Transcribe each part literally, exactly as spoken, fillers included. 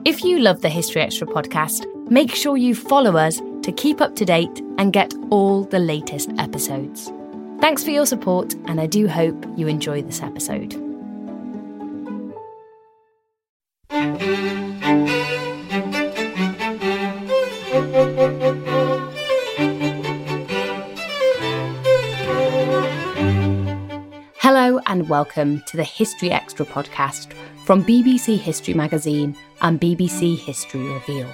If you love the History Extra podcast, make sure you follow us to keep up to date and get all the latest episodes. Thanks for your support, and I do hope you enjoy this episode. Hello and welcome to the History Extra podcast from B B C History Magazine and B B C History Reveal.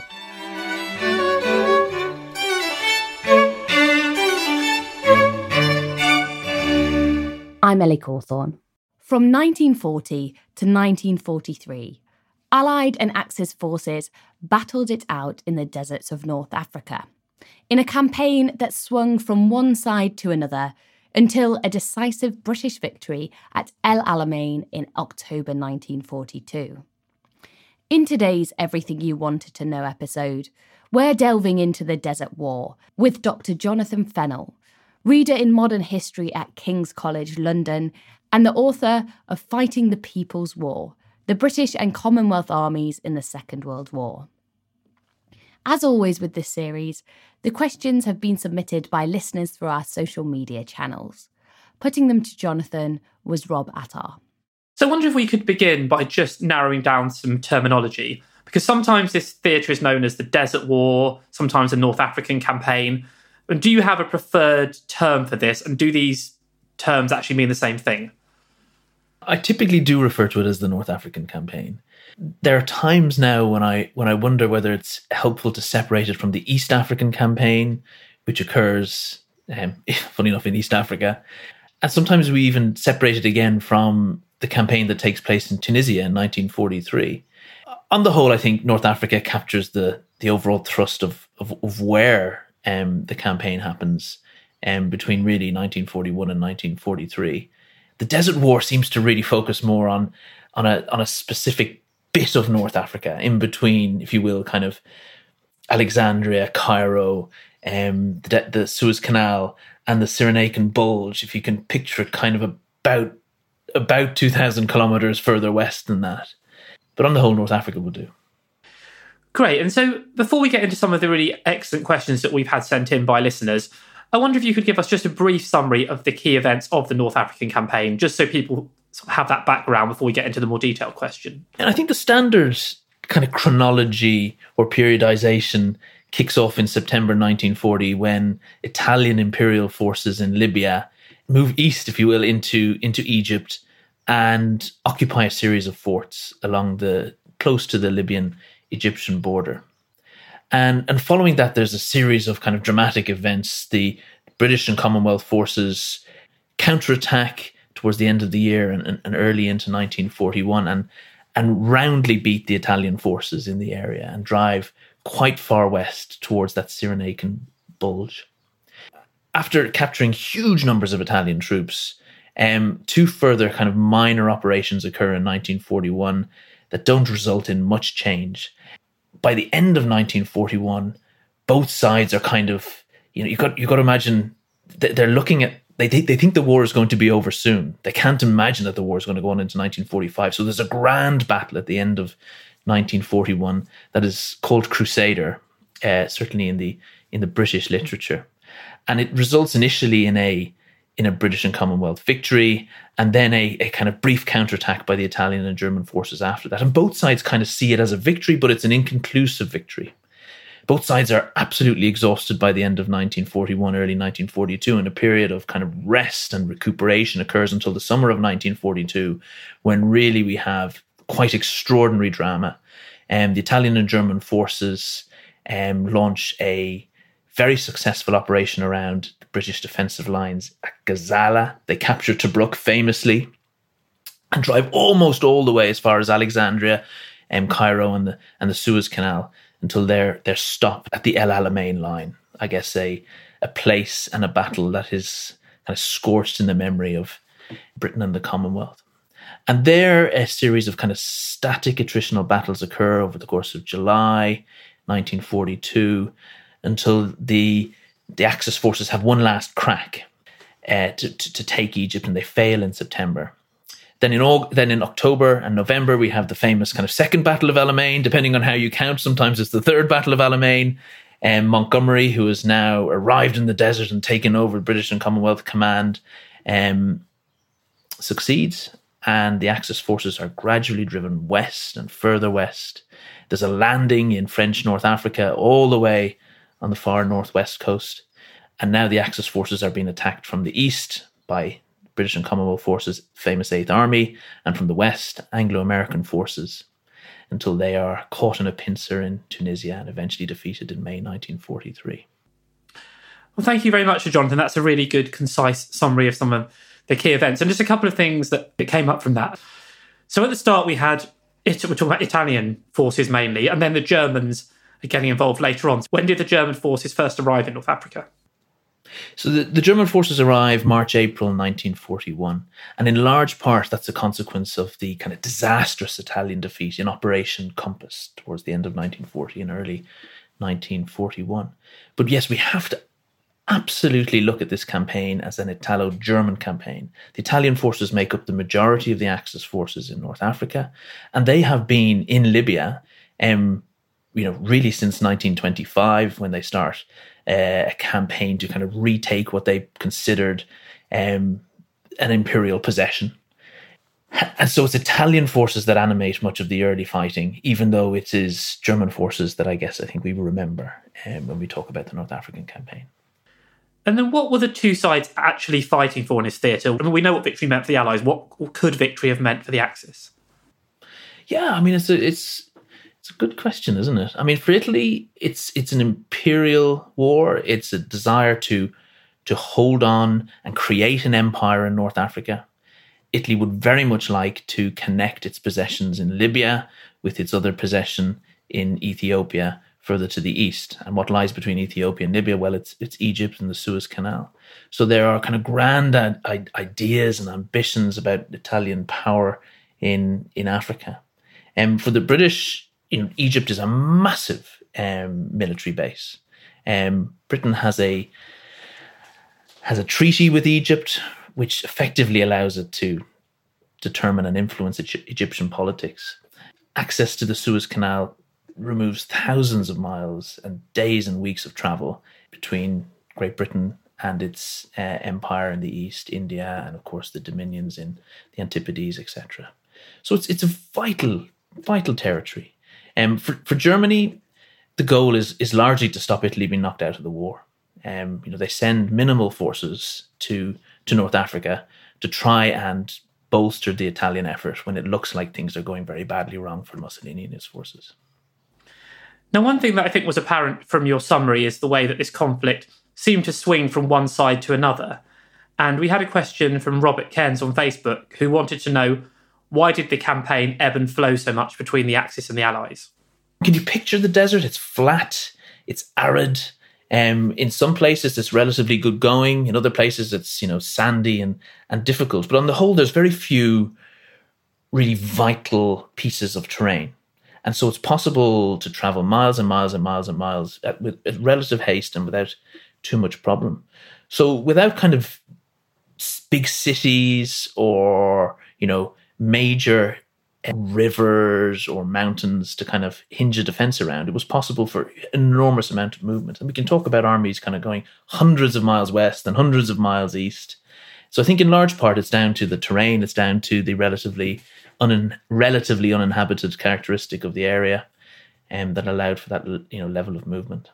I'm Ellie Cawthorne. From nineteen forty to nineteen forty-three, Allied and Axis forces battled it out in the deserts of North Africa, in a campaign that swung from one side to another until a decisive British victory at El Alamein in October nineteen forty-two. In today's Everything You Wanted to Know episode, we're delving into the Desert War with Doctor Jonathan Fennell, reader in modern history at King's College London and the author of Fighting the People's War, the British and Commonwealth Armies in the Second World War. As always with this series, the questions have been submitted by listeners through our social media channels. Putting them to Jonathan was Rob Attar. So I wonder if we could begin by just narrowing down some terminology, because sometimes this theatre is known as the Desert War, sometimes the North African Campaign. And do you have a preferred term for this? And do these terms actually mean the same thing? I typically do refer to it as the North African Campaign. There are times now when I when I wonder whether it's helpful to separate it from the East African Campaign, which occurs, um, funny enough, in East Africa. And sometimes we even separate it again from the campaign that takes place in Tunisia in nineteen forty-three. On the whole, I think North Africa captures the the overall thrust of of, of where um, the campaign happens um, between really nineteen forty-one and nineteen forty-three. The Desert War seems to really focus more on on a on a specific bit of North Africa, in between, if you will, kind of Alexandria, Cairo, um, the, the Suez Canal, and the Cyrenaican Bulge. If you can picture it, kind of about about two thousand kilometers further west than that. But on the whole, North Africa will do. Great. And so before we get into some of the really excellent questions that we've had sent in by listeners, I wonder if you could give us just a brief summary of the key events of the North African campaign, just so people have that background before we get into the more detailed question. And I think the standard kind of chronology or periodization kicks off in September nineteen forty, when Italian imperial forces in Libya move east, if you will, into, into Egypt and occupy a series of forts along the close to the Libyan-Egyptian border. And, and following that, there's a series of kind of dramatic events. The British and Commonwealth forces counterattack towards the end of the year and, and, and early into nineteen forty-one and, and roundly beat the Italian forces in the area and drive quite far west towards that Cyrenaican Bulge. After capturing huge numbers of Italian troops, um, two further kind of minor operations occur in nineteen forty-one that don't result in much change. By the end of nineteen forty-one, both sides are kind of, you know, you've got, you've got to imagine that they're looking at, they, they, they think the war is going to be over soon. They can't imagine that the war is going to go on into nineteen forty-five. So there's a grand battle at the end of nineteen forty-one that is called Crusader, uh, certainly in the in the British literature. And it results initially in a in a British and Commonwealth victory, and then a, a kind of brief counterattack by the Italian and German forces after that. And both sides kind of see it as a victory, but it's an inconclusive victory. Both sides are absolutely exhausted by the end of nineteen forty-one, early nineteen forty-two, and a period of kind of rest and recuperation occurs until the summer of nineteen forty-two, when really we have quite extraordinary drama. Um, the Italian and German forces um, launch a very successful operation around the British defensive lines at Gazala. They capture Tobruk famously and drive almost all the way as far as Alexandria, um, Cairo, and the and the Suez Canal until they're they're stopped at the El Alamein line. I guess a a place and a battle that is kind of scorched in the memory of Britain and the Commonwealth. And there, a series of kind of static attritional battles occur over the course of July nineteen forty-two until the the Axis forces have one last crack uh, to, to, to take Egypt, and they fail in September. Then in Aug- then in October and November, we have the famous kind of second Battle of Alamein, depending on how you count. Sometimes it's the third Battle of Alamein. And Montgomery, who has now arrived in the desert and taken over British and Commonwealth command, um, succeeds. And the Axis forces are gradually driven west and further west. There's a landing in French North Africa all the way on the far northwest coast. And now the Axis forces are being attacked from the east by British and Commonwealth forces, famous Eighth Army, and from the west, Anglo-American forces, until they are caught in a pincer in Tunisia and eventually defeated in May nineteen forty-three. Well, thank you very much, Jonathan. That's a really good, concise summary of some of the key events. And just a couple of things that came up from that. So at the start, we had, it, we're talking about Italian forces mainly, and then the Germans are getting involved later on. When did the German forces first arrive in North Africa? So the, the German forces arrive March, April nineteen forty-one. And in large part, that's a consequence of the kind of disastrous Italian defeat in Operation Compass towards the end of nineteen forty and early nineteen forty-one. But yes, we have to absolutely look at this campaign as an Italo-German campaign. The Italian forces make up the majority of the Axis forces in North Africa, and they have been in Libya, um, you know, really since nineteen twenty-five, when they start uh, a campaign to kind of retake what they considered um, an imperial possession. And so it's Italian forces that animate much of the early fighting, even though it is German forces that I guess I think we remember um, when we talk about the North African campaign. And then what were the two sides actually fighting for in this theatre? I mean, we know what victory meant for the Allies. What could victory have meant for the Axis? Yeah, I mean, it's a, it's it's a good question, isn't it? I mean, for Italy, it's it's an imperial war. It's a desire to to hold on and create an empire in North Africa. Italy would very much like to connect its possessions in Libya with its other possession in Ethiopia further to the east. And what lies between Ethiopia and Libya? Well, it's it's Egypt and the Suez Canal. So there are kind of grand ideas and ambitions about Italian power in, in Africa. And um, for the British, you know, Egypt is a massive um, military base. Um, Britain has a has a treaty with Egypt, which effectively allows it to determine and influence Egyptian politics. Access to the Suez Canal removes thousands of miles and days and weeks of travel between Great Britain and its uh, empire in the east, India, and of course the dominions in the Antipodes, et cetera. So it's it's a vital, vital territory. Um, for, for Germany, the goal is is largely to stop Italy being knocked out of the war. Um, you know, they send minimal forces to to North Africa to try and bolster the Italian effort when it looks like things are going very badly wrong for Mussolini and his forces. Now, one thing that I think was apparent from your summary is the way that this conflict seemed to swing from one side to another. And we had a question from Robert Cairns on Facebook who wanted to know, why did the campaign ebb and flow so much between the Axis and the Allies? Can you picture the desert? It's flat, it's arid. Um, in some places, it's relatively good going. In other places, it's, you know, sandy and, and difficult. But on the whole, there's very few really vital pieces of terrain. And so it's possible to travel miles and miles and miles and miles at, with at relative haste and without too much problem. So without kind of big cities or, you know, major rivers or mountains to kind of hinge a defense around, it was possible for an enormous amount of movement. And we can talk about armies kind of going hundreds of miles west and hundreds of miles east. So I think in large part it's down to the terrain, it's down to the relatively un- relatively uninhabited characteristic of the area, um, that allowed for that, you know, level of movement.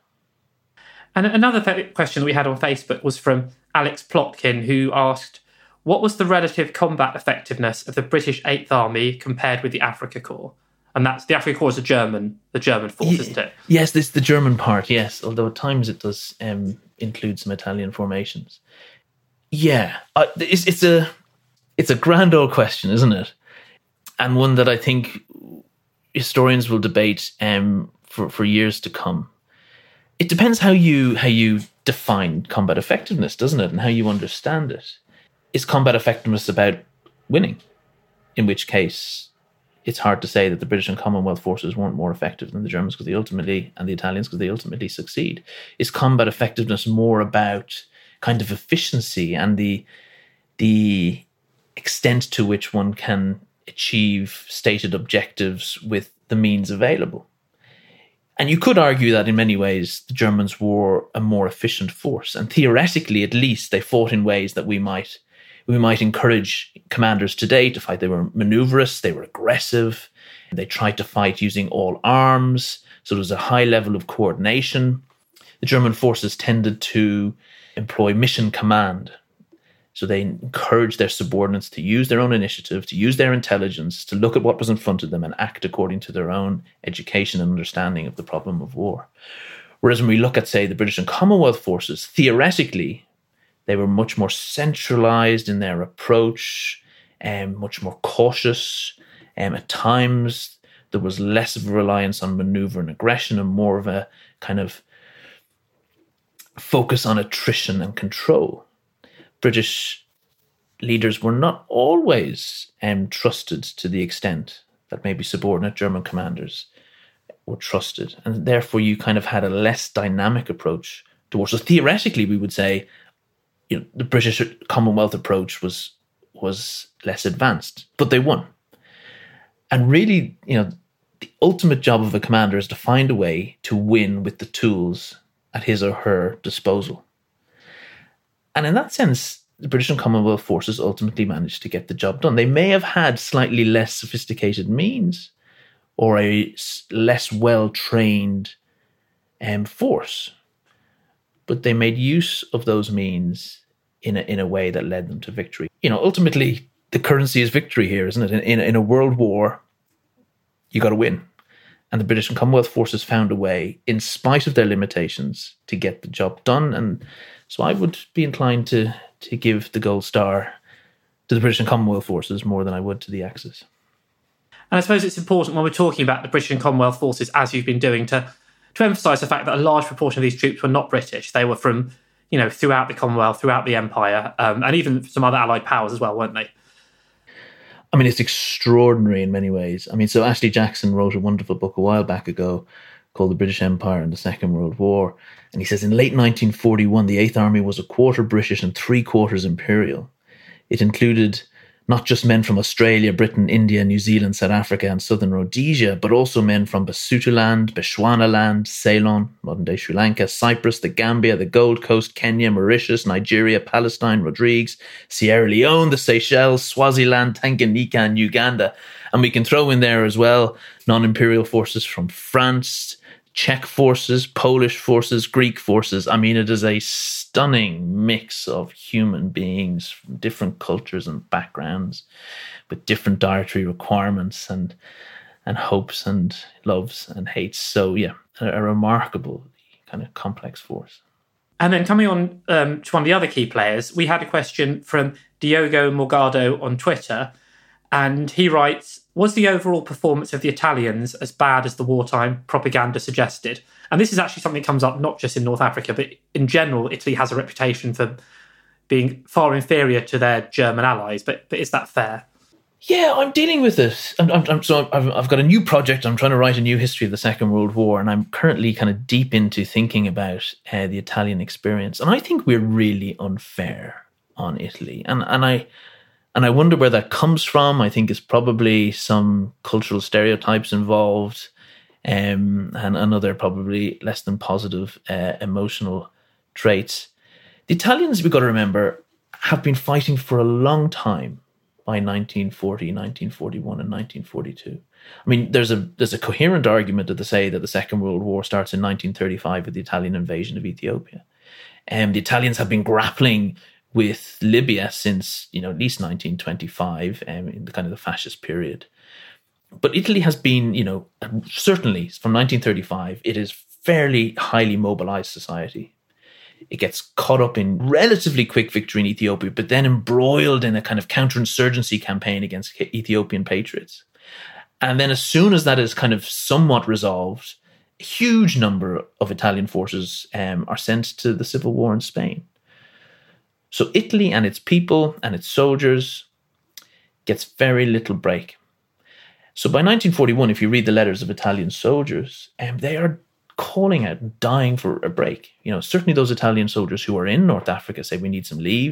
And another th- question that we had on Facebook was from Alex Plotkin, who asked, what was the relative combat effectiveness of the British Eighth Army compared with the Afrika Korps? And that's the Afrika Korps is the German, the German force, yeah, isn't it? Yes, this is the German part, yes. Although at times it does um, include some Italian formations. Yeah, uh, it's, it's a it's a grand old question, isn't it? And one that I think historians will debate um, for, for years to come. It depends how you how you define combat effectiveness, doesn't it? And how you understand it. Is combat effectiveness about winning? In which case, it's hard to say that the British and Commonwealth forces weren't more effective than the Germans because they ultimately, and the Italians because they ultimately succeed. Is combat effectiveness more about kind of efficiency and the the extent to which one can achieve stated objectives with the means available. And you could argue that in many ways the Germans were a more efficient force, and theoretically at least they fought in ways that we might we might encourage commanders today to fight. They were maneuverous, they were aggressive, they tried to fight using all arms, so there was a high level of coordination. The German forces tended to employ mission command. So they encouraged their subordinates to use their own initiative, to use their intelligence, to look at what was in front of them and act according to their own education and understanding of the problem of war. Whereas when we look at, say, the British and Commonwealth forces, theoretically, they were much more centralized in their approach, and much more cautious. Um, at times, there was less of a reliance on maneuver and aggression and more of a kind of focus on attrition and control. British leaders were not always um, trusted to the extent that maybe subordinate German commanders were trusted. And therefore, you kind of had a less dynamic approach towards. So theoretically, we would say, you know, the British Commonwealth approach was was less advanced, but they won. And really, you know, the ultimate job of a commander is to find a way to win with the tools at his or her disposal. And in that sense, the British and Commonwealth forces ultimately managed to get the job done. They may have had slightly less sophisticated means or a less well-trained um, force, but they made use of those means in a, in a way that led them to victory. You know, ultimately, the currency is victory here, isn't it? In, in, in a world war, you got to win. And the British and Commonwealth forces found a way, in spite of their limitations, to get the job done. And so I would be inclined to to give the gold star to the British and Commonwealth forces more than I would to the Axis. And I suppose it's important when we're talking about the British and Commonwealth forces, as you've been doing, to to emphasise the fact that a large proportion of these troops were not British. They were from, you know, throughout the Commonwealth, throughout the Empire, um, and even some other Allied powers as well, weren't they? I mean, it's extraordinary in many ways. I mean, so Ashley Jackson wrote a wonderful book a while back ago called The British Empire and the Second World War. And he says, in late nineteen forty-one, the Eighth Army was a quarter British and three quarters Imperial. It included not just men from Australia, Britain, India, New Zealand, South Africa, and southern Rhodesia, but also men from Basutoland, Bechuanaland, Ceylon, modern-day Sri Lanka, Cyprus, the Gambia, the Gold Coast, Kenya, Mauritius, Nigeria, Palestine, Rodrigues, Sierra Leone, the Seychelles, Swaziland, Tanganyika, and Uganda. And we can throw in there as well non-imperial forces from France, Czech forces, Polish forces, Greek forces. I mean, it is a stunning mix of human beings from different cultures and backgrounds with different dietary requirements and and hopes and loves and hates. So, yeah, a, a remarkable kind of complex force. And then coming on um, to one of the other key players, we had a question from Diogo Morgado on Twitter, and he writes, was the overall performance of the Italians as bad as the wartime propaganda suggested? And this is actually something that comes up not just in North Africa, but in general, Italy has a reputation for being far inferior to their German allies. But, but is that fair? Yeah, I'm dealing with this. I'm, I'm, I'm, so I've, I've got a new project. I'm trying to write a new history of the Second World War, and I'm currently kind of deep into thinking about uh, the Italian experience. And I think we're really unfair on Italy. And and I... And I wonder where that comes from. I think it's probably some cultural stereotypes involved, um, and, and other probably less than positive uh, emotional traits. The Italians, we've got to remember, have been fighting for a long time by nineteen forty, nineteen forty-one, and nineteen forty-two. I mean, there's a there's a coherent argument to say that the Second World War starts in nineteen thirty-five with the Italian invasion of Ethiopia. And um, the Italians have been grappling with Libya since, you know, at least nineteen twenty-five, um, in the kind of the fascist period. But Italy has been, you know, certainly from nineteen thirty-five, it is fairly highly mobilized society. It gets caught up in relatively quick victory in Ethiopia, but then embroiled in a kind of counterinsurgency campaign against Ethiopian patriots. And then as soon as that is kind of somewhat resolved, a huge number of Italian forces um, are sent to the civil war in Spain. So Italy and its people and its soldiers gets very little break. So by nineteen forty-one, if you read the letters of Italian soldiers, um, they are calling out and dying for a break. You know, certainly those Italian soldiers who are in North Africa say we need some leave.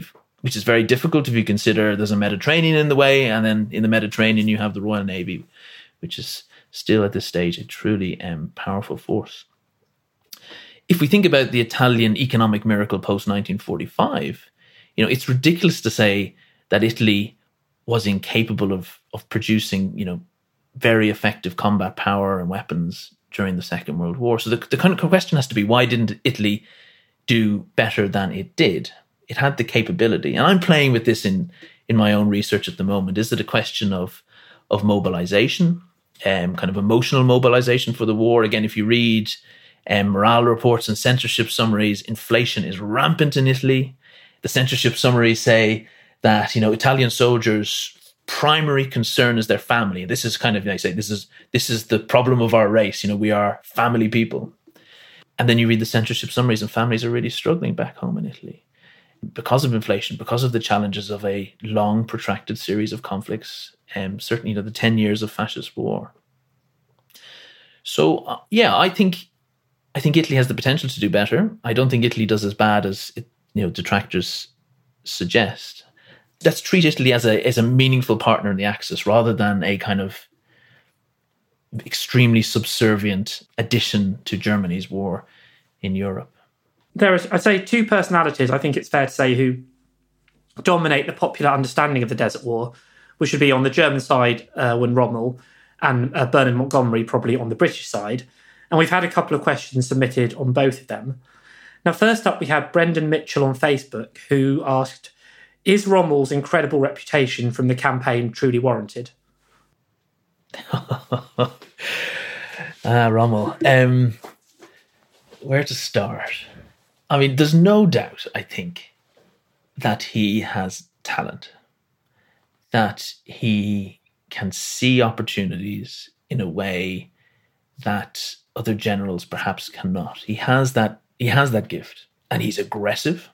which is very difficult if you consider there's a Mediterranean in the way, and then in the Mediterranean you have the Royal Navy, which is still at this stage a truly um, powerful force. If we think about the Italian economic miracle post nineteen forty-five, you know, it's ridiculous to say that Italy was incapable of of producing, you know, very effective combat power and weapons during the Second World War. So the, the kind of question has to be, why didn't Italy do better than it did? It had the capability. And I'm playing with this in, in my own research at the moment. Is it a question of, of mobilization, um, kind of emotional mobilization for the war? Again, if you read um, morale reports and censorship summaries, inflation is rampant in Italy. The censorship summaries say that, you know, Italian soldiers' primary concern is their family. This is kind of, I say, this is this is the problem of our race. You know, we are family people. And then you read the censorship summaries, and families are really struggling back home in Italy because of inflation, because of the challenges of a long, protracted series of conflicts, and um, certainly, you know, the ten years of fascist war. So, uh, yeah, I think I think Italy has the potential to do better. I don't think Italy does as bad as it, you know, detractors suggest. Let's treat Italy as a as a meaningful partner in the Axis rather than a kind of extremely subservient addition to Germany's war in Europe. There is, I'd say, two personalities, I think it's fair to say, who dominate the popular understanding of the Desert War, which would be on the German side, uh, when Rommel, and uh, Bernard Montgomery probably on the British side. And we've had a couple of questions submitted on both of them. Now, first up, we had Brendan Mitchell on Facebook, who asked, is Rommel's incredible reputation from the campaign truly warranted? ah, Rommel. Um, where to start? I mean, there's no doubt, I think, that he has talent, that he can see opportunities in a way that other generals perhaps cannot. He has that, he has that gift, and he's aggressive.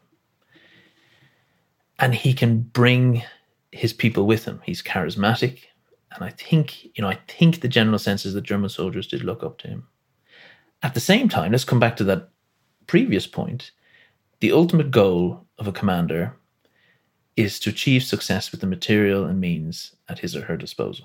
And he can bring his people with him. He's charismatic. And I think, you know, I think the general sense is that German soldiers did look up to him. At the same time, let's come back to that previous point. The ultimate goal of a commander is to achieve success with the material and means at his or her disposal.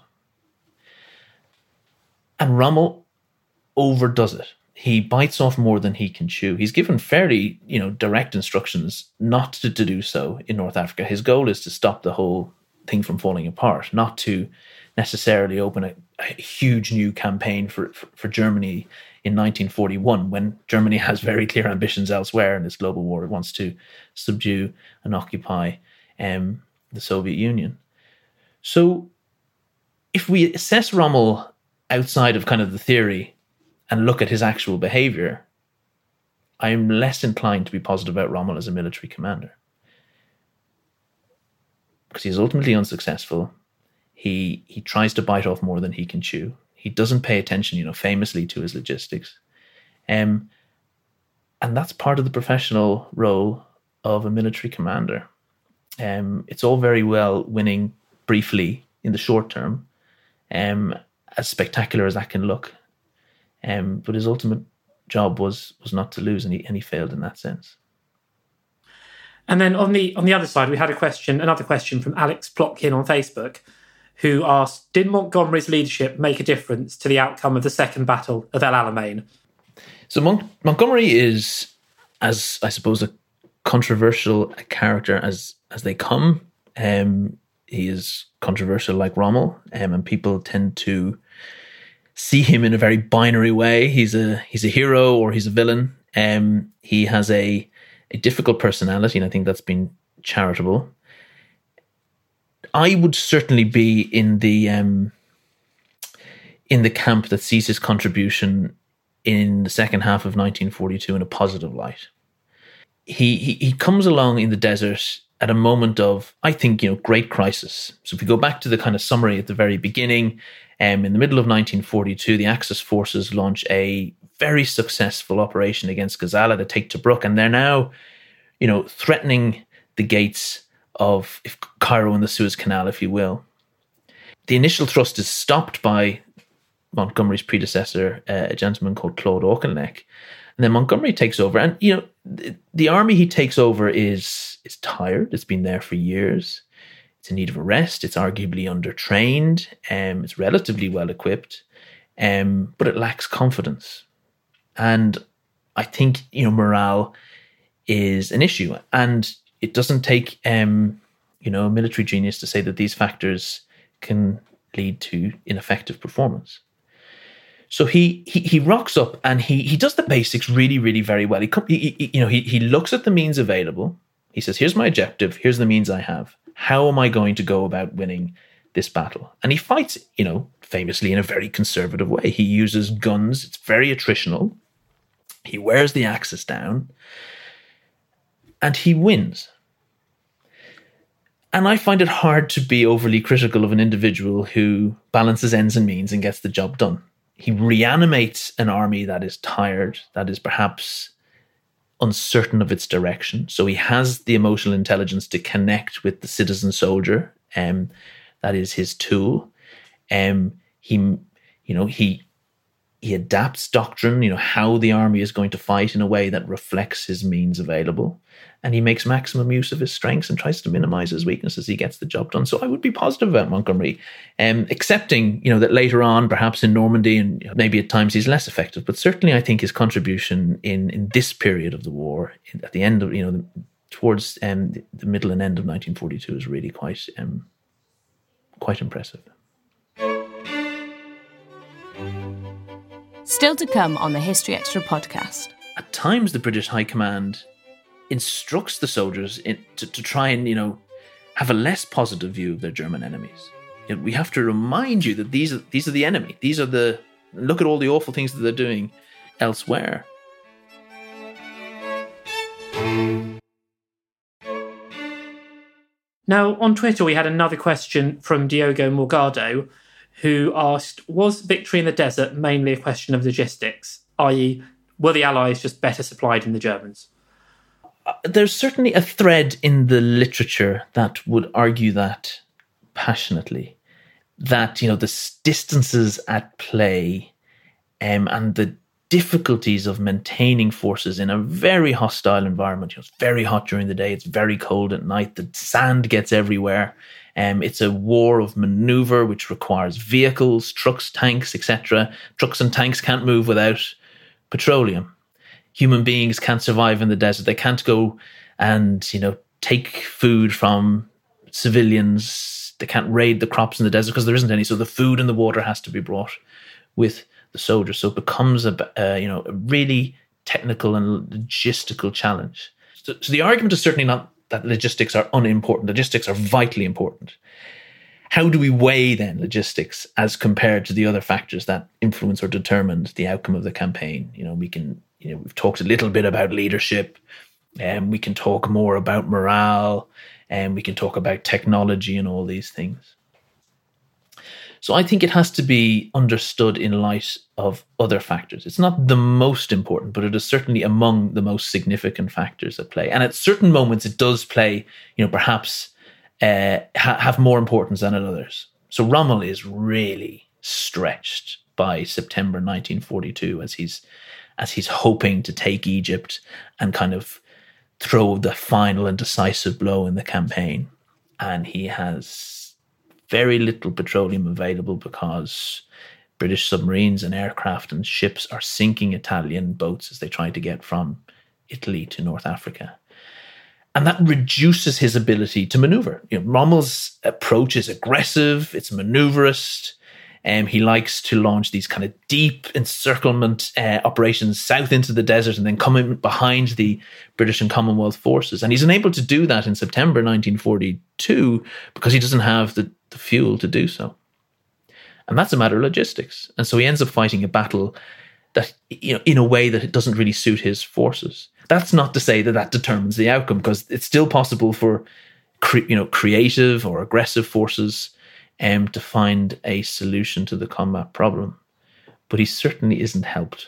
And Rommel overdoes it. He bites off more than he can chew. He's given fairly, you know, direct instructions not to, to do so in North Africa. His goal is to stop the whole thing from falling apart, not to necessarily open a, a huge new campaign for, for, for Germany in nineteen forty-one, when Germany has very clear ambitions elsewhere in this global war. It wants to subdue and occupy um, the Soviet Union. So if we assess Rommel outside of kind of the theory and look at his actual behavior, I'm less inclined to be positive about Rommel as a military commander. Because he's ultimately unsuccessful. He he tries to bite off more than he can chew. He doesn't pay attention, you know, famously to his logistics. Um, and that's part of the professional role of a military commander. Um, it's all very well winning briefly in the short term, um, as spectacular as that can look. Um, but his ultimate job was was not to lose, and he, and he failed in that sense. And then on the on the other side, we had a question, another question from Alex Plotkin on Facebook, who asked, did Montgomery's leadership make a difference to the outcome of the Second Battle of El Alamein? So Mon- Montgomery is, as I suppose, a controversial a character as as they come. Um, he is controversial like Rommel, um, and people tend to see him in a very binary way. He's a he's a hero or he's a villain. Um, he has a a difficult personality, and I think that's been charitable. I would certainly be in the um, in the camp that sees his contribution in the second half of nineteen forty-two in a positive light. He, he he comes along in the desert at a moment of, I think, you know, great crisis. So if we go back to the kind of summary at the very beginning, um, in the middle of nineteen forty-two, the Axis forces launch a very successful operation against Ghazala to take Tobruk, and they're now, you know, threatening the gates of if Cairo and the Suez Canal, if you will. The initial thrust is stopped by Montgomery's predecessor, uh, a gentleman called Claude Auchinleck, And then Montgomery takes over. And, you know, the, the army he takes over is, is tired. It's been there for years. It's in need of a rest. It's arguably undertrained. Um, it's relatively well equipped, um, but it lacks confidence. And I think, you know, morale is an issue. And it doesn't take, um, you know, a military genius to say that these factors can lead to ineffective performance. So he he he rocks up and he he does the basics really, really very well. He, he, he you know he he looks at the means available. He says, "Here's my objective. Here's the means I have. How am I going to go about winning this battle?" And he fights, you know, famously in a very conservative way. He uses guns. It's very attritional. He wears the axes down, and he wins. And I find it hard to be overly critical of an individual who balances ends and means and gets the job done. He reanimates an army that is tired, that is perhaps uncertain of its direction. So he has the emotional intelligence to connect with the citizen soldier. Um, that is his tool. Um, he, you know, he he adapts doctrine, you know, how the army is going to fight in a way that reflects his means available. And he makes maximum use of his strengths and tries to minimize his weaknesses. He gets the job done. So I would be positive about Montgomery, um, accepting, you know, that later on, perhaps in Normandy, and maybe at times he's less effective. But certainly, I think his contribution in in this period of the war, at the end of, you know, the, towards um, the middle and end of nineteen forty-two, is really quite um, quite impressive. Still to come on the History Extra podcast. At times, the British High Command instructs the soldiers in, to, to try and, you know, have a less positive view of their German enemies. You know, we have to remind you that these are these are the enemy. These are the, look at all the awful things that they're doing elsewhere. Now, on Twitter, we had another question from Diogo Morgado, who asked, was victory in the desert mainly a question of logistics, that is, were the Allies just better supplied than the Germans? Uh, there's certainly a thread in the literature that would argue that passionately, that, you know, the distances at play um, and the difficulties of maintaining forces in a very hostile environment. You know, it's very hot during the day, it's very cold at night, the sand gets everywhere. Um, it's a war of maneuver which requires vehicles, trucks, tanks, et cetera. Trucks and tanks can't move without petroleum. Human beings can't survive in the desert. They can't go and, you know, take food from civilians. They can't raid the crops in the desert because there isn't any. So the food and the water has to be brought with the soldiers. So it becomes a, uh, you know, a really technical and logistical challenge. So, so the argument is certainly not that logistics are unimportant. Logistics are vitally important. How do we weigh then logistics as compared to the other factors that influence or determine the outcome of the campaign? You know, we can, you know, we've talked a little bit about leadership, and we can talk more about morale, and we can talk about technology and all these things. So I think it has to be understood in light of other factors. It's not the most important, but it is certainly among the most significant factors at play. And at certain moments, it does play, you know, perhaps uh, ha- have more importance than at others. So Rommel is really stretched by September nineteen forty-two as he's as he's hoping to take Egypt and kind of throw the final and decisive blow in the campaign. And he has very little petroleum available because British submarines and aircraft and ships are sinking Italian boats as they try to get from Italy to North Africa. And that reduces his ability to maneuver. You know, Rommel's approach is aggressive, it's maneuverist, and um, he likes to launch these kind of deep encirclement uh, operations south into the desert and then come in behind the British and Commonwealth forces. And he's unable to do that in September nineteen forty-two because he doesn't have the, the fuel to do so. And that's a matter of logistics. And so he ends up fighting a battle that, you know, in a way that it doesn't really suit his forces. That's not to say that that determines the outcome, because it's still possible for, cre- you know, creative or aggressive forces um, to find a solution to the combat problem. But he certainly isn't helped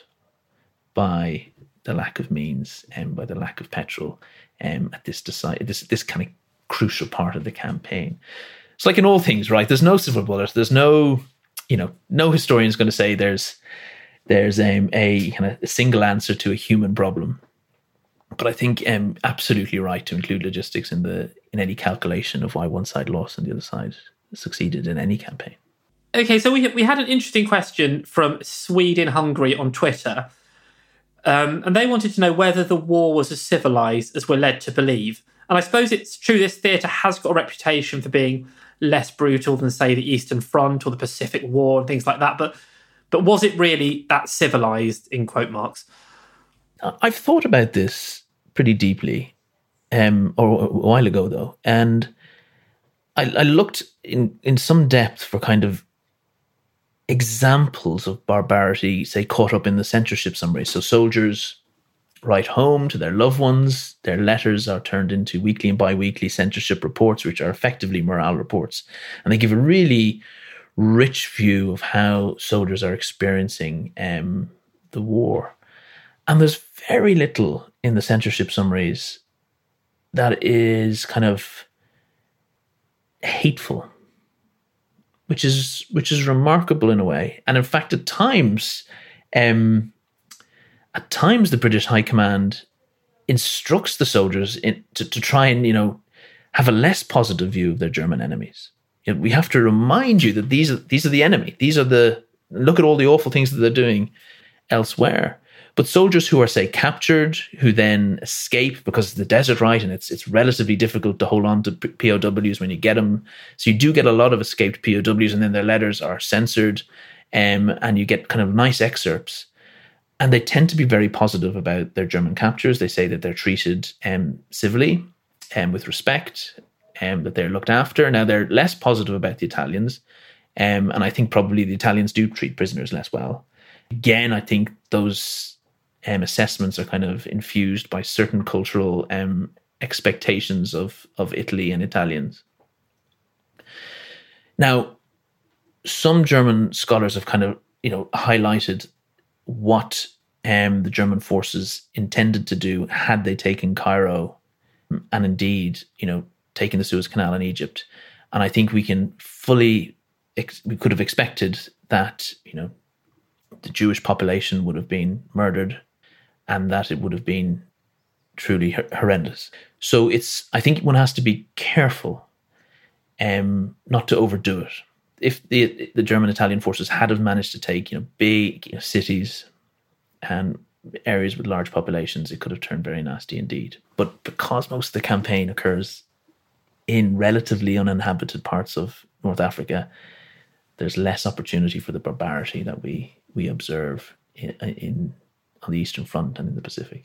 by the lack of means and by the lack of petrol um, at this, decide- this this kind of crucial part of the campaign. It's like in all things, right? There's no silver bullet. There's no, you know, no historian is going to say there's there's um, a kind of a single answer to a human problem. But I think um, absolutely right to include logistics in the in any calculation of why one side lost and the other side succeeded in any campaign. Okay, so we we had an interesting question from Sweden Hungary on Twitter, um, and they wanted to know whether the war was as civilized as we're led to believe. And I suppose it's true this theatre has got a reputation for being less brutal than, say, the Eastern Front or the Pacific War and things like that. But but was it really that civilized, in quote marks? I've thought about this pretty deeply, um, or a while ago though, and I, I looked in, in some depth for kind of examples of barbarity, say, caught up in the censorship summaries. So soldiers write home to their loved ones. Their letters are turned into weekly and bi-weekly censorship reports, which are effectively morale reports. And they give a really rich view of how soldiers are experiencing um, the war. And there's very little in the censorship summaries that is kind of hateful, which is which is remarkable in a way. And in fact, at times, um, at times the British High Command instructs the soldiers in, to, to try and, you know, have a less positive view of their German enemies. You know, we have to remind you that these are these are the enemy. These are the look at all the awful things that they're doing elsewhere. But soldiers who are, say, captured, who then escape because of the desert, right? And it's it's relatively difficult to hold on to P O Ws when you get them. So you do get a lot of escaped P O Ws, and then their letters are censored, um, and you get kind of nice excerpts. And they tend to be very positive about their German captures. They say that they're treated um, civilly and um, with respect, um, that they're looked after. Now, they're less positive about the Italians, um, and I think probably the Italians do treat prisoners less well. Again, I think those Um, assessments are kind of infused by certain cultural um, expectations of, of Italy and Italians. Now, some German scholars have kind of, you know, highlighted what um, the German forces intended to do had they taken Cairo and indeed, you know, taken the Suez Canal in Egypt. And I think we can fully, ex- we could have expected that, you know, the Jewish population would have been murdered, and that it would have been truly horrendous. So it's, I think one has to be careful um, not to overdo it. If the the German-Italian forces had have managed to take, you know, big you know, cities and areas with large populations, it could have turned very nasty indeed. But because most of the campaign occurs in relatively uninhabited parts of North Africa, there's less opportunity for the barbarity that we we observe in, in on the Eastern Front and in the Pacific.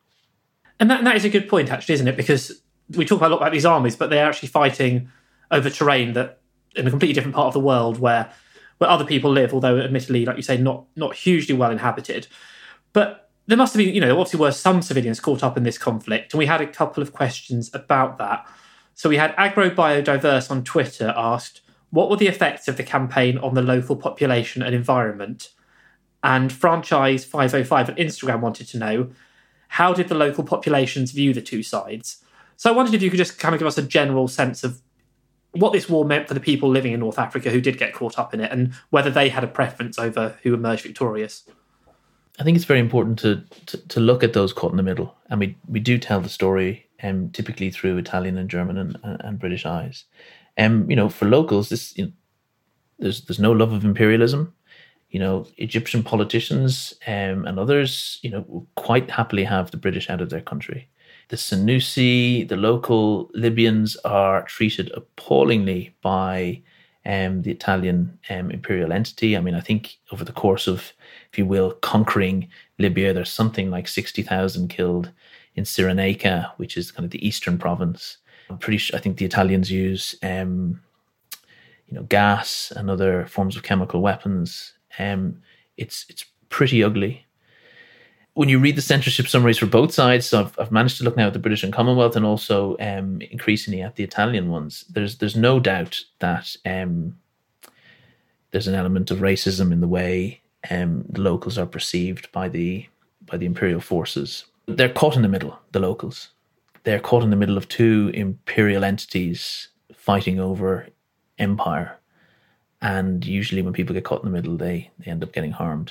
And that, and that is a good point, actually, isn't it? Because we talk a lot about these armies, but they're actually fighting over terrain that in a completely different part of the world where where other people live, although admittedly, like you say, not not hugely well inhabited. But there must have been, you know, there obviously were some civilians caught up in this conflict, and we had a couple of questions about that. So we had AgroBiodiverse on Twitter asked, what were the effects of the campaign on the local population and environment? And Franchise five oh five on Instagram wanted to know, how did the local populations view the two sides? So I wondered if you could just kind of give us a general sense of what this war meant for the people living in North Africa who did get caught up in it, and whether they had a preference over who emerged victorious. I think it's very important to to, to look at those caught in the middle. And we, we do tell the story um, typically through Italian and German and, and, and British eyes. Um, you know, for locals, this you know, there's there's no love of imperialism. You know, Egyptian politicians um, and others, you know, will quite happily have the British out of their country. The Senussi, the local Libyans are treated appallingly by um, the Italian um, imperial entity. I mean, I think over the course of, if you will, conquering Libya, there's something like sixty thousand killed in Cyrenaica, which is kind of the eastern province. I'm pretty sure, I think the Italians use, um, you know, gas and other forms of chemical weapons. Um, it's it's pretty ugly. When you read the censorship summaries for both sides, so I've, I've managed to look now at the British and Commonwealth and also um, increasingly at the Italian ones, there's there's no doubt that um, there's an element of racism in the way um, the locals are perceived by the by the imperial forces. They're caught in the middle, the locals. They're caught in the middle of two imperial entities fighting over empire. And usually when people get caught in the middle, they, they end up getting harmed.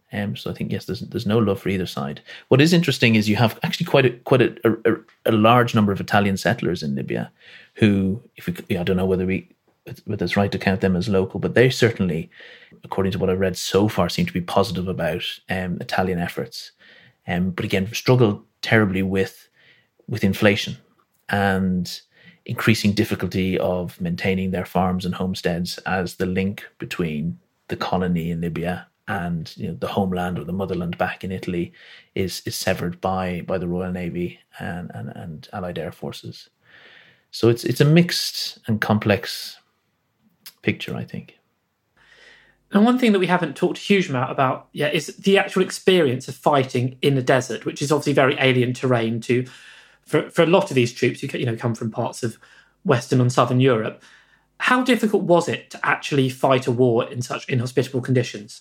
Um, so I think, yes, there's there's no love for either side. What is interesting is you have actually quite a quite a, a, a large number of Italian settlers in Libya who, if we, I don't know whether we whether it's right to count them as local, but they certainly, according to what I've read so far, seem to be positive about um, Italian efforts. Um, but again, struggle terribly with with inflation and increasing difficulty of maintaining their farms and homesteads as the link between the colony in Libya and, you know, the homeland or the motherland back in Italy is is severed by by the Royal Navy and, and, and Allied Air Forces. So it's it's a mixed and complex picture, I think. And one thing that we haven't talked a huge amount about yet is the actual experience of fighting in the desert, which is obviously very alien terrain to for, for a lot of these troops who, you know, come from parts of Western and Southern Europe. How difficult was it to actually fight a war in such inhospitable conditions?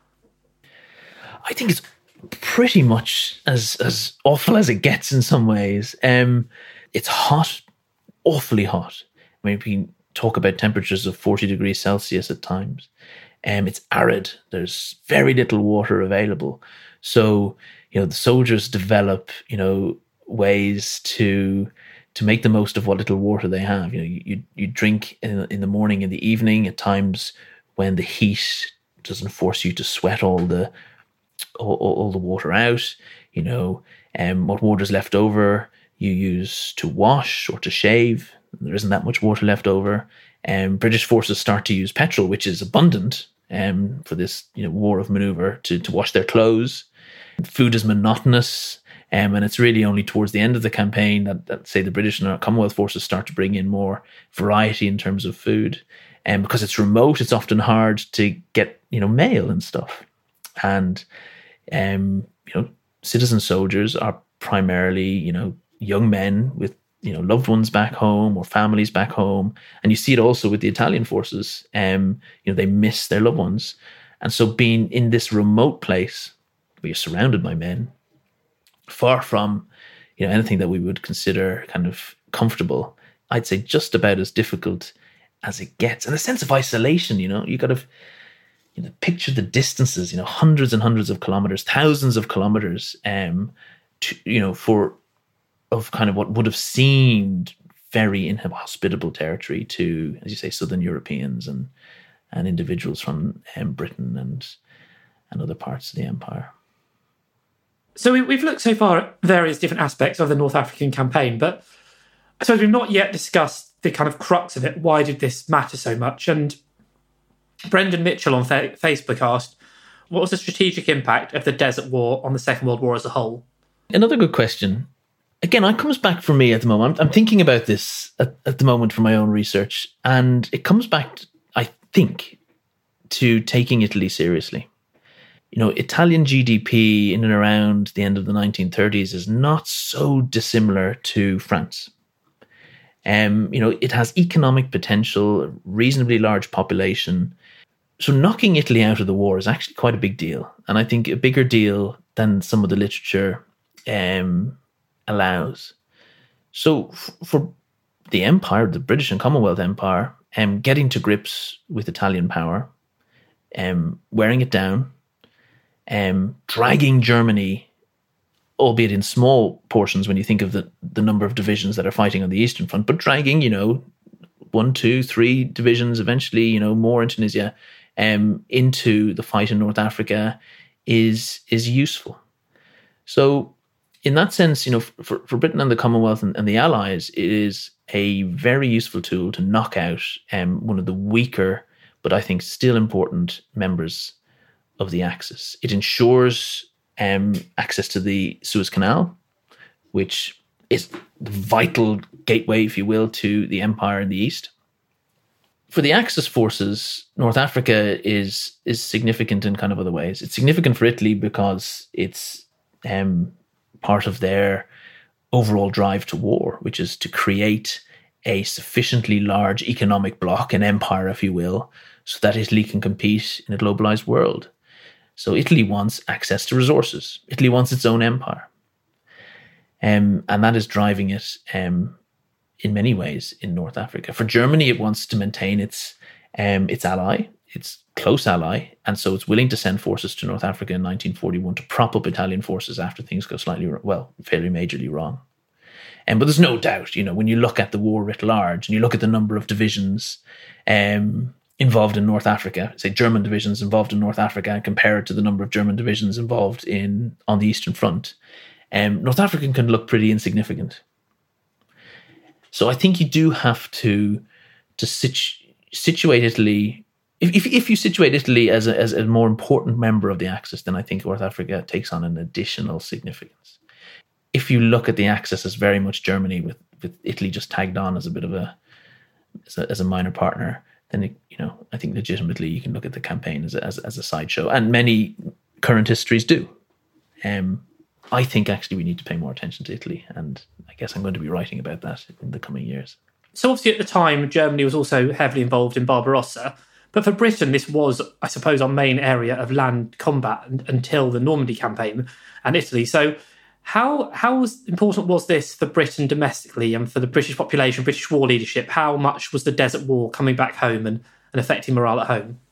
I think it's pretty much as as awful as it gets in some ways. Um, it's hot, awfully hot. I mean, we can talk about temperatures of forty degrees Celsius at times. Um, it's arid. There's very little water available. So, you know, the soldiers develop, you know, ways to to make the most of what little water they have. You know, you you, you drink in, in the morning, in the evening, at times when the heat doesn't force you to sweat all the all, all the water out. You know, um, what water's left over you use to wash or to shave. There isn't that much water left over. Um, British forces start to use petrol, which is abundant um, for this, you know, war of manoeuvre, to, to wash their clothes. Food is monotonous, um, and it's really only towards the end of the campaign that, that, say, the British and Commonwealth forces start to bring in more variety in terms of food. And um, because it's remote, it's often hard to get, you know, mail and stuff. And, um, you know, citizen soldiers are primarily, you know, young men with, you know, loved ones back home or families back home. And you see it also with the Italian forces. Um, you know, they miss their loved ones. And so being in this remote place where you're surrounded by men, far from, you know, anything that we would consider kind of comfortable, I'd say just about as difficult as it gets. And a sense of isolation, you know, you got to, you know, picture the distances, you know, hundreds and hundreds of kilometers, thousands of kilometers, um, to, you know, for, of kind of what would have seemed very inhospitable territory to, as you say, Southern Europeans and and individuals from um, Britain and and other parts of the empire. So we, we've looked so far at various different aspects of the North African campaign, but I suppose we've not yet discussed the kind of crux of it. Why did this matter so much? And Brendan Mitchell on fa- Facebook asked, what was the strategic impact of the Desert War on the Second World War as a whole? Another good question. Again, it comes back for me at the moment. I'm thinking about this at, at the moment for my own research, and it comes back, I think, to taking Italy seriously. You know, Italian G D P in and around the end of the nineteen thirties is not so dissimilar to France. Um, you know, it has economic potential, a reasonably large population. So knocking Italy out of the war is actually quite a big deal, and I think a bigger deal than some of the literature um, allows. So f- for the empire, the British and Commonwealth Empire, um, getting to grips with Italian power, um, wearing it down, um, dragging Germany, albeit in small portions when you think of the, the number of divisions that are fighting on the Eastern Front, but dragging, you know, one, two, three divisions, eventually, you know, more in Tunisia, um, into the fight in North Africa is is useful. So in that sense, you know, for, for Britain and the Commonwealth and, and the Allies, it is a very useful tool to knock out um, one of the weaker, but I think still important members of the Axis. It ensures um, access to the Suez Canal, which is the vital gateway, if you will, to the empire in the East. For the Axis forces, North Africa is is significant in kind of other ways. It's significant for Italy because it's um, part of their overall drive to war, which is to create a sufficiently large economic bloc, an empire, if you will, so that Italy can compete in a globalized world. So Italy wants access to resources. Italy wants its own empire. Um, and that is driving it um, in many ways in North Africa. For Germany, it wants to maintain its um, its ally, its close ally, and so it's willing to send forces to North Africa in nineteen forty-one to prop up Italian forces after things go slightly, well, fairly majorly wrong. Um, but there's no doubt, you know, when you look at the war writ large and you look at the number of divisions um, involved in North Africa, say German divisions involved in North Africa, and compare it to the number of German divisions involved in on the Eastern Front, um, North Africa can look pretty insignificant. So I think you do have to to situ- situate Italy. If, if if you situate Italy as a, as a more important member of the Axis, then I think North Africa takes on an additional significance. If you look at the Axis as very much Germany, with, with Italy just tagged on as a bit of a as a, as a minor partner, then it, you know I think legitimately you can look at the campaign as a, as, as a sideshow, and many current histories do. Um, I think actually we need to pay more attention to Italy, and I guess I'm going to be writing about that in the coming years. So obviously at the time, Germany was also heavily involved in Barbarossa. But for Britain, this was, I suppose, our main area of land combat until the Normandy campaign and Italy. So how how was, important was this for Britain domestically and for the British population, British war leadership? How much was the Desert War coming back home and, and affecting morale at home?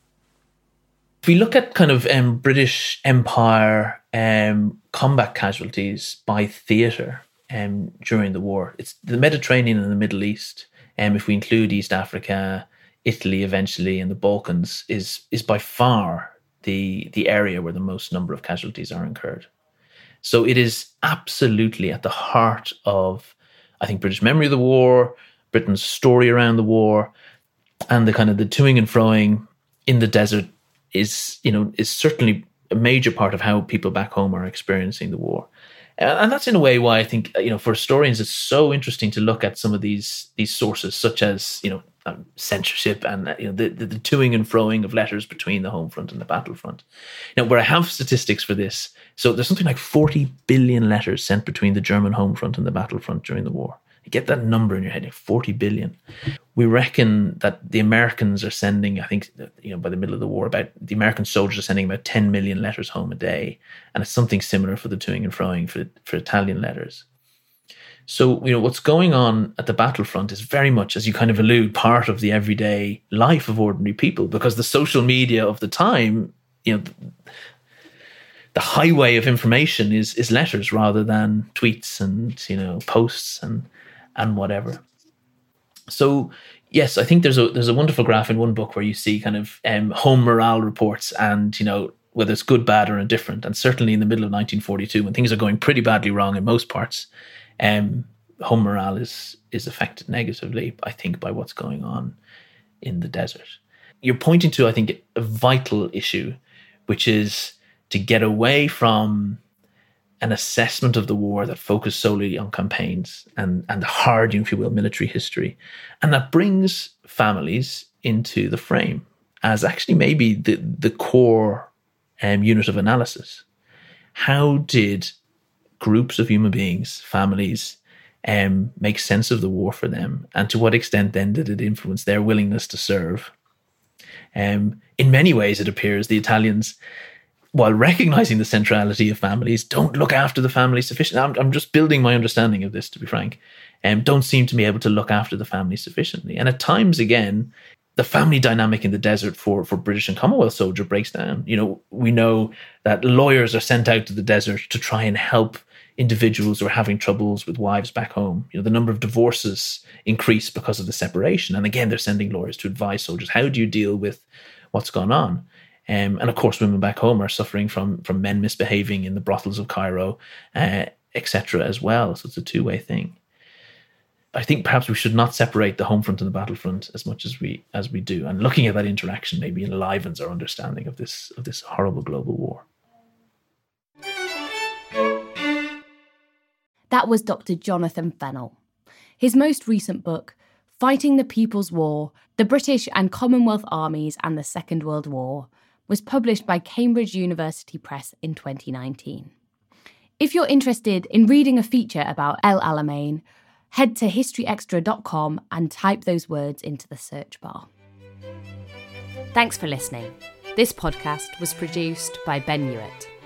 If we look at kind of um, British Empire um, combat casualties by theatre um, during the war, it's the Mediterranean and the Middle East. Um, if we include East Africa, Italy eventually, and the Balkans, is is by far the the area where the most number of casualties are incurred. So it is absolutely at the heart of, I think, British memory of the war, Britain's story around the war, and the kind of the toing and froing in the desert is, you know, is certainly a major part of how people back home are experiencing the war. And that's in a way why I think, you know, for historians, it's so interesting to look at some of these these sources, such as, you know, um, censorship and, you know, the, the, the toing and froing of letters between the home front and the battlefront. Now, where I have statistics for this, so there's something like forty billion letters sent between the German home front and the battlefront during the war. You get that number in your head, like forty billion. We reckon that the Americans are sending, I think, you know, by the middle of the war, about the American soldiers are sending about ten million letters home a day. And it's something similar for the toing and froing for, for Italian letters. So, you know, what's going on at the battlefront is very much, as you kind of allude, part of the everyday life of ordinary people, because the social media of the time, you know, the, the highway of information is is letters rather than tweets and, you know, posts and and whatever. So yes, I think there's a there's a wonderful graph in one book where you see kind of um, home morale reports, and, you know, whether it's good, bad, or indifferent. And certainly in the middle of nineteen forty-two, when things are going pretty badly wrong in most parts, um, home morale is is affected negatively, I think, by what's going on in the desert. You're pointing to, I think, a vital issue, which is to get away from an assessment of the war that focused solely on campaigns and, and hard, if you will, military history. And that brings families into the frame as actually maybe the, the core um, unit of analysis. How did groups of human beings, families, um, make sense of the war for them? And to what extent then did it influence their willingness to serve? Um, in many ways, it appears the Italians, while recognizing the centrality of families, don't look after the family sufficiently. I'm, I'm just building my understanding of this, to be frank, and um, don't seem to be able to look after the family sufficiently. And at times, again, the family dynamic in the desert for, for British and Commonwealth soldier breaks down. You know, we know that lawyers are sent out to the desert to try and help individuals who are having troubles with wives back home. You know, the number of divorces increase because of the separation. And again, they're sending lawyers to advise soldiers. How do you deal with what's gone on? Um, and of course, women back home are suffering from from men misbehaving in the brothels of Cairo, uh, et cetera as well. So it's a two-way thing. I think perhaps we should not separate the home front and the battlefront as much as we as we do. And looking at that interaction maybe enlivens our understanding of this of this horrible global war. That was Doctor Jonathan Fennell. His most recent book, Fighting the People's War, The British and Commonwealth Armies and the Second World War, was published by Cambridge University Press in twenty nineteen. If you're interested in reading a feature about El Alamein, head to history extra dot com and type those words into the search bar. Thanks for listening. This podcast was produced by Ben Hewitt.